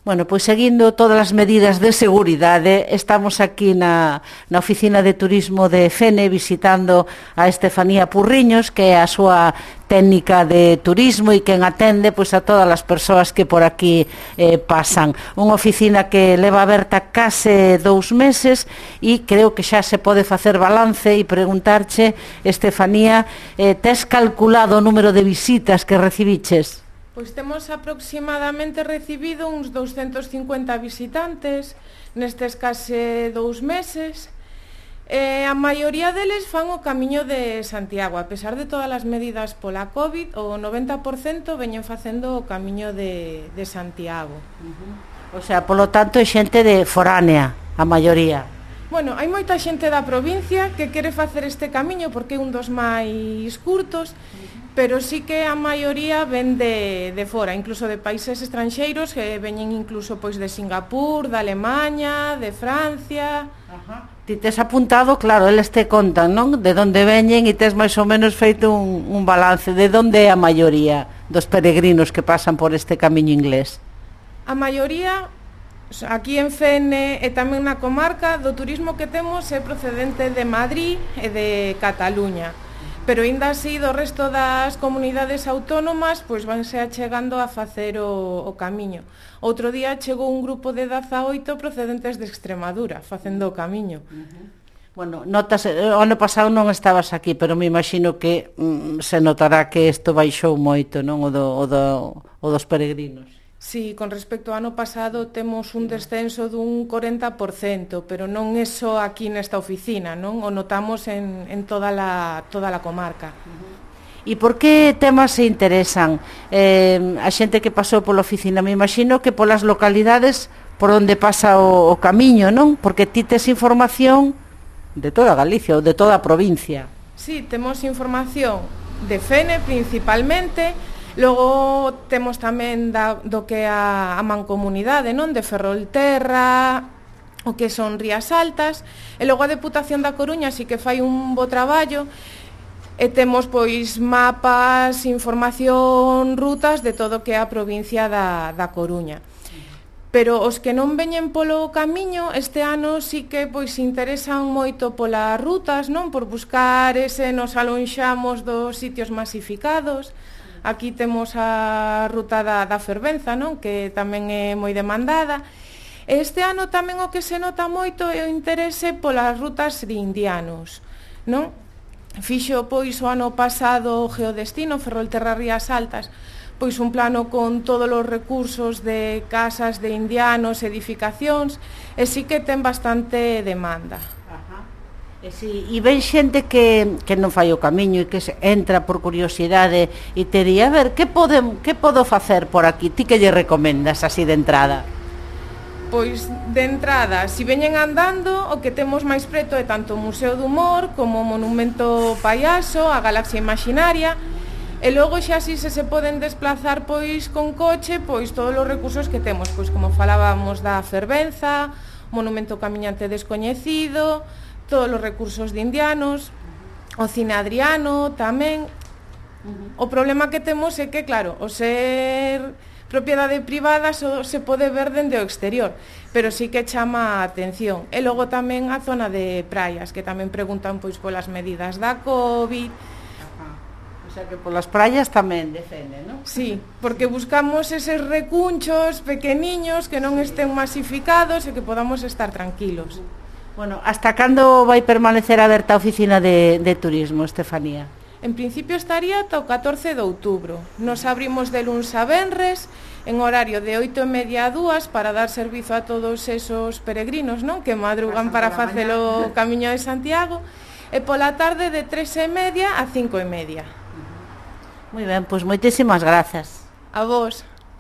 Bueno, pois seguindo todas as medidas de seguridade, estamos aquí na oficina de turismo de Fene visitando a Estefanía Purriños, que é a súa técnica de turismo e quen atende pois a todas as persoas que por aquí pasan. Unha oficina que leva aberta case 2 meses e creo que xa se pode facer balance e preguntarche, Estefanía, tes calculado o número de visitas que recibiches? Pois temos aproximadamente recibido uns 250 visitantes nestes case 2 meses. A maioría deles fan o Camiño de Santiago. A pesar de todas as medidas pola COVID, o 90% veñen facendo o Camiño de Santiago. O sea, polo tanto, é xente de foránea, a maioría. Bueno, hai moita xente da provincia que quere facer este camiño porque é un dos máis curtos, pero sí que a maioría ven de fora, incluso de países estranxeiros que veñen incluso pois de Singapur, de Alemanha, de Francia. Ti tes apuntado, claro, eles te contan, non? De onde veñen e tes máis ou menos feito un balance de onde é a maioría dos peregrinos que pasan por este camiño inglés. A maioría aquí en Fene e tamén na comarca do turismo que temos é procedente de Madrid e de Cataluña, pero aínda así do resto das comunidades autónomas pois vanse achegando a facer o camiño. Outro día chegou un grupo de 18 procedentes de Extremadura facendo o camiño. Bueno, notas, o ano pasado non estabas aquí, pero me imagino que se notará que isto baixou moito, non? O dos peregrinos. Sí, con respecto ao ano pasado temos un descenso dun 40%, pero non é só aquí nesta oficina, non? O notamos en toda a comarca. E por que temas se interesan a xente que pasou pola oficina? Me imagino que polas localidades por onde pasa o camiño, non? Porque ti tes información de toda Galicia ou de toda a provincia. Sí, temos información de Fene principalmente. Logo temos tamén do que é a mancomunidade, non? De Ferrolterra, o que son Rías Altas, e logo a Deputación da Coruña sí que fai un bo traballo, e temos pois mapas, información, rutas de todo o que é a provincia da Coruña. Pero os que non veñen polo camiño este ano sí que pois se interesan moito polas rutas, non? Por buscar ese nos alonxamos dos sitios masificados. Aquí temos a ruta da fervenza, non? Que tamén é moi demandada. Este ano tamén o que se nota moito é o interese polas rutas de indianos, non? Fixo pois o ano pasado o Geodestino, Ferrolterra Rías Altas, pois un plano con todos os recursos de casas de indianos, edificacións, e sí que ten bastante demanda. E ven xente que non fai o camiño e que entra por curiosidade e te di, a ver, que podo facer por aquí? Ti que lle recomendas así de entrada? Pois de entrada, si veñen andando, o que temos máis preto é tanto o Museo do Humor como o Monumento Payaso, a Galaxia Imaginaria, e logo xa si se poden desplazar pois con coche, pois todos os recursos que temos, pois como falábamos da fervenza, Monumento Camiñante Descoñecido, todos os recursos de indianos, o Cine Adriano tamén. O problema que temos é que, claro, o ser propiedade privada só se pode ver dende o exterior, pero sí que chama a atención. E logo tamén a zona de praias, que tamén preguntan pois polas medidas da COVID. O sea que polas praias tamén defende, non? Sí, porque buscamos eses recunchos pequeniños que non estén masificados e que podamos estar tranquilos. Bueno, hasta cando vai permanecer aberta a oficina de turismo, Estefanía? En principio estaría ata o 14 de outubro. Nos abrimos de luns a venres, en horario de 8:30 a 2 para dar servizo a todos esos peregrinos, non? Que madrugan para facer o Camiño de Santiago, e pola tarde de 3:30 a 5:30. Moi ben, pois moitísimas grazas. A vos.